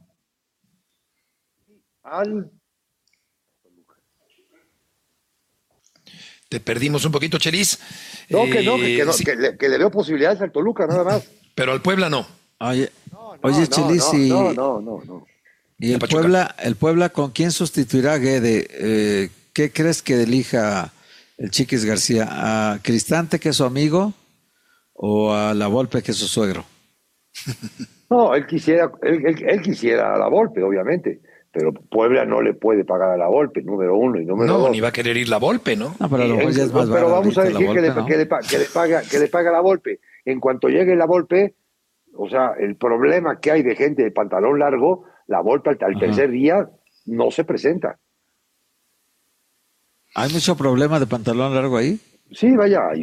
Speaker 3: Te perdimos un poquito, Chelis.
Speaker 8: Sí. Que le veo posibilidades al Toluca, nada más.
Speaker 3: Pero al Puebla no.
Speaker 7: Oye, Chelis,
Speaker 8: no.
Speaker 7: ¿Y el Puebla con quién sustituirá a Guede? ¿Qué crees que elija el Chiquis García? ¿A Cristante, que es su amigo, o a La Volpe, que es su suegro?
Speaker 8: No, él quisiera a La Volpe, obviamente, pero Puebla no le puede pagar a La Volpe, número 1, y número 2.
Speaker 3: No, ni va a querer ir La Volpe, ¿no?
Speaker 7: No, pero a lo mejor ya es más
Speaker 8: pero vamos a decir que le paga La Volpe. En cuanto llegue La Volpe, o sea, el problema que hay de gente de pantalón largo, La Volpe al tercer día no se presenta.
Speaker 7: ¿Hay mucho problema de pantalón largo ahí?
Speaker 8: Sí, vaya, hay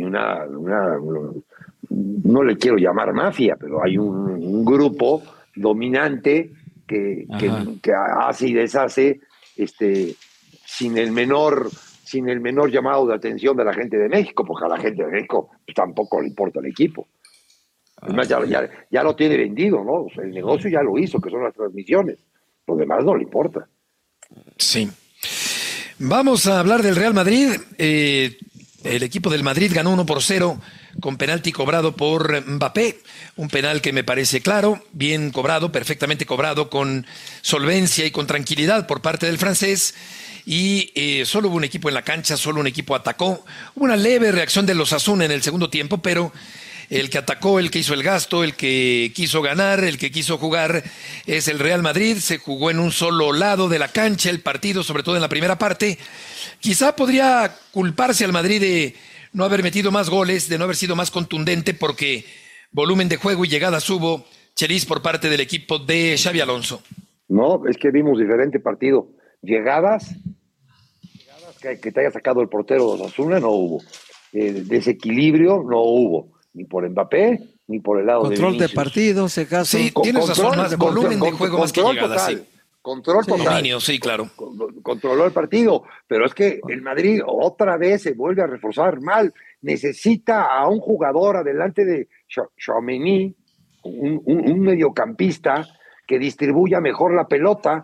Speaker 8: no le quiero llamar mafia, pero hay un grupo dominante que hace y deshace sin el menor llamado de atención de la gente de México, porque a la gente de México tampoco le importa el equipo. Además, ya lo tiene vendido, ¿no? O sea, el negocio ya lo hizo, que son las transmisiones. Lo demás no le importa.
Speaker 3: Sí. Vamos a hablar del Real Madrid. El equipo del Madrid ganó 1-0 con penalti cobrado por Mbappé. Un penal que me parece claro, bien cobrado, perfectamente cobrado, con solvencia y con tranquilidad por parte del francés. Y solo hubo un equipo en la cancha, solo un equipo atacó. Hubo una leve reacción de los Osasuna en el segundo tiempo, pero el que atacó, el que hizo el gasto, el que quiso ganar, el que quiso jugar es el Real Madrid. Se jugó en un solo lado de la cancha el partido, sobre todo en la primera parte. Quizá podría culparse al Madrid de no haber metido más goles, de no haber sido más contundente, porque volumen de juego y llegadas hubo, Chelis, por parte del equipo de Xabi Alonso.
Speaker 8: No, es que vimos diferente partido. Llegadas que te haya sacado el portero de Osasuna no hubo. Desequilibrio no hubo. Ni por Mbappé, ni por el lado de
Speaker 7: Control
Speaker 8: Vinicius.
Speaker 7: de partido, se caso.
Speaker 3: Sí, tienes razón, más volumen de juego más que llegadas. Sí.
Speaker 8: Control total.
Speaker 3: Dominio, sí, claro.
Speaker 8: Controló el partido, pero es que el Madrid otra vez se vuelve a reforzar mal. Necesita a un jugador adelante de Tchouaméni, un mediocampista que distribuya mejor la pelota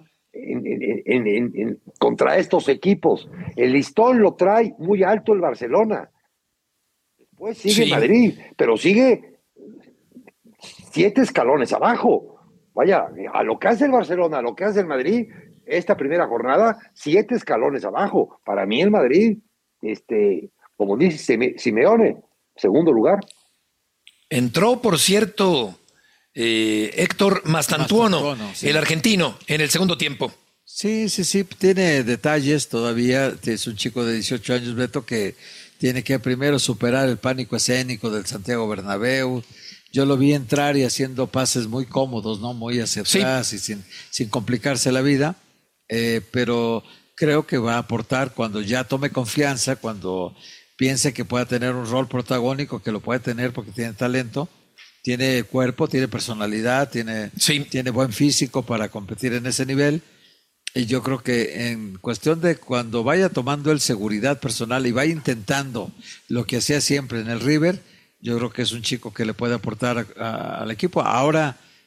Speaker 8: contra estos equipos. El listón lo trae muy alto el Barcelona. Después sigue Madrid, pero sigue 7 escalones abajo. Vaya, a lo que hace el Barcelona, a lo que hace el Madrid, esta primera jornada, 7 escalones abajo. Para mí el Madrid, como dice Simeone, segundo lugar.
Speaker 3: Entró, por cierto, Héctor Mastantuono, sí, el argentino, en el segundo tiempo.
Speaker 7: Sí, tiene detalles todavía. Es un chico de 18 años, Beto, que tiene que primero superar el pánico escénico del Santiago Bernabéu. Yo lo vi entrar y haciendo pases muy cómodos, ¿no? Muy hacia atrás y sin complicarse la vida. Pero creo que va a aportar cuando ya tome confianza, cuando piense que pueda tener un rol protagónico, que lo puede tener porque tiene talento, tiene cuerpo, tiene personalidad, tiene buen físico para competir en ese nivel. Y yo creo que en cuestión de cuando vaya tomando el seguridad personal y vaya intentando lo que hacía siempre en el River, yo creo que es un chico que le puede aportar al equipo. Ahora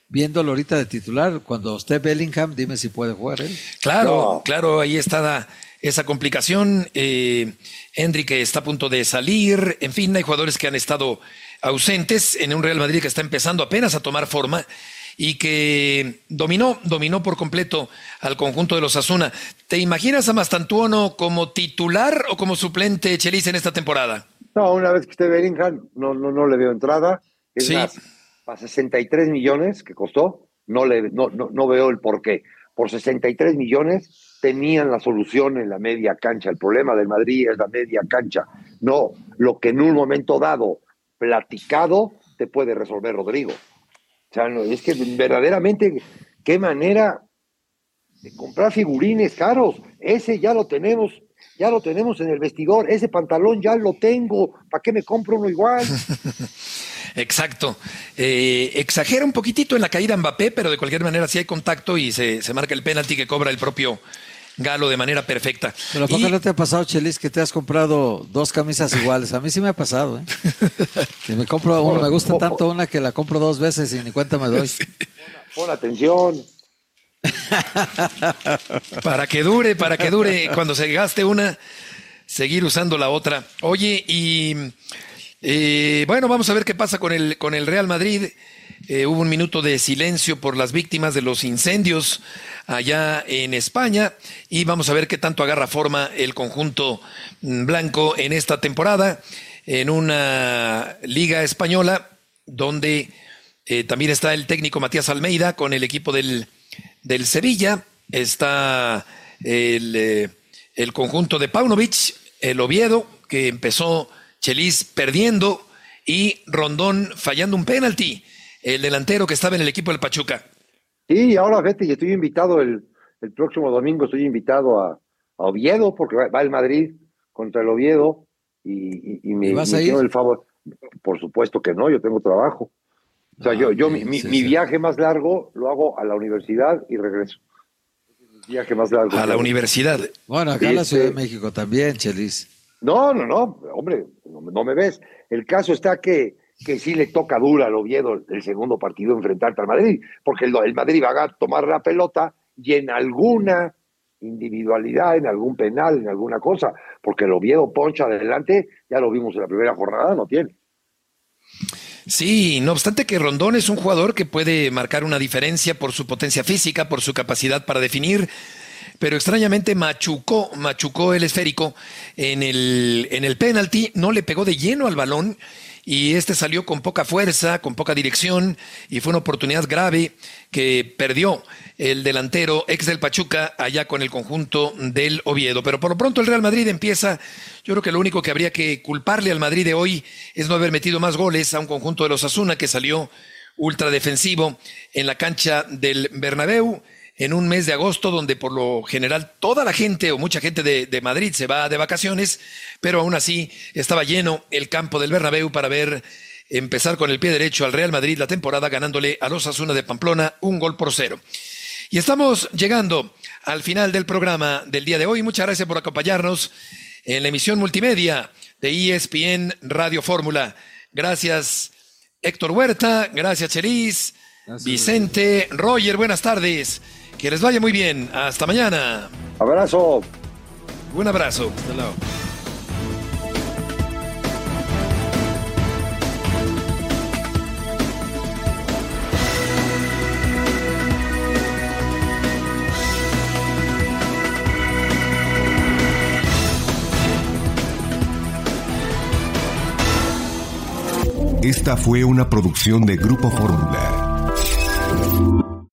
Speaker 7: viéndolo ahorita de titular. Cuando esté Bellingham, dime si puede jugar él.
Speaker 3: Claro, claro, ahí está esa complicación. Endrick está a punto de salir. En fin, hay jugadores que han estado ausentes en un Real Madrid que está empezando apenas a tomar forma y que dominó por completo al conjunto de los Osasuna. ¿Te imaginas a Mastantuono como titular o como suplente, Chelis, en esta temporada?
Speaker 8: No, una vez que esté Bellingham, no le veo entrada. Es más, a 63 millones que costó, no veo el porqué. Por 63 millones tenían la solución en la media cancha. El problema del Madrid es la media cancha. No lo que en un momento dado, platicado, te puede resolver Rodrigo. O sea, es que verdaderamente, qué manera de comprar figurines caros. Ese ya lo tenemos en el vestidor. Ese pantalón ya lo tengo. ¿Para qué me compro uno igual?
Speaker 3: Exacto. Exagera un poquitito en la caída Mbappé, pero de cualquier manera sí hay contacto y se marca el penalti que cobra el propio Galo de manera perfecta.
Speaker 7: Pero ¿por qué no te ha pasado, Chelis, que te has comprado 2 camisas iguales? A mí sí me ha pasado, Que me compro una, me gusta tanto una que la compro 2 veces y ni cuenta me doy.
Speaker 8: Pon atención.
Speaker 3: Para que dure, cuando se gaste una, seguir usando la otra. Oye, y bueno, vamos a ver qué pasa con el Real Madrid. Hubo un minuto de silencio por las víctimas de los incendios allá en España y vamos a ver qué tanto agarra forma el conjunto blanco en esta temporada, en una liga española donde también está el técnico Matías Almeida con el equipo del Sevilla, está el conjunto de Paunovic, el Oviedo, que empezó Chelis perdiendo y Rondón fallando un penalti, el delantero que estaba en el equipo del Pachuca.
Speaker 8: Sí, ahora vete, y estoy invitado el próximo domingo, estoy invitado a Oviedo, porque va el Madrid contra el Oviedo, y me dio el favor. Por supuesto que no, yo tengo trabajo. O sea, mi viaje más largo lo hago a la universidad y regreso. Viaje más largo.
Speaker 3: A la universidad.
Speaker 7: Bueno, acá en la Ciudad de México también, Chelis.
Speaker 8: No, hombre, no me ves. El caso está que sí le toca dura al Oviedo el segundo partido enfrentarte al Madrid, porque el Madrid va a tomar la pelota y en alguna individualidad, en algún penal, en alguna cosa, porque el Oviedo poncha adelante, ya lo vimos en la primera jornada, no tiene.
Speaker 3: Sí, no obstante que Rondón es un jugador que puede marcar una diferencia por su potencia física, por su capacidad para definir, pero extrañamente machucó el esférico en el penalti, no le pegó de lleno al balón y salió con poca fuerza, con poca dirección y fue una oportunidad grave que perdió el delantero ex del Pachuca allá con el conjunto del Oviedo. Pero por lo pronto el Real Madrid empieza. Yo creo que lo único que habría que culparle al Madrid de hoy es no haber metido más goles a un conjunto de los Osasuna que salió ultra defensivo en la cancha del Bernabéu en un mes de agosto donde por lo general toda la gente o mucha gente de Madrid se va de vacaciones, pero aún así estaba lleno el campo del Bernabéu para ver empezar con el pie derecho al Real Madrid la temporada ganándole a los Osasuna de Pamplona 1-0. Y estamos llegando al final del programa del día de hoy. Muchas gracias por acompañarnos en la emisión multimedia de ESPN Radio Fórmula. Gracias Héctor Huerta, gracias Chelis, Vicente, Roger, buenas tardes. Que les vaya muy bien. Hasta mañana.
Speaker 8: Abrazo.
Speaker 3: Un abrazo. Hasta luego.
Speaker 18: Esta fue una producción de Grupo Fórmula.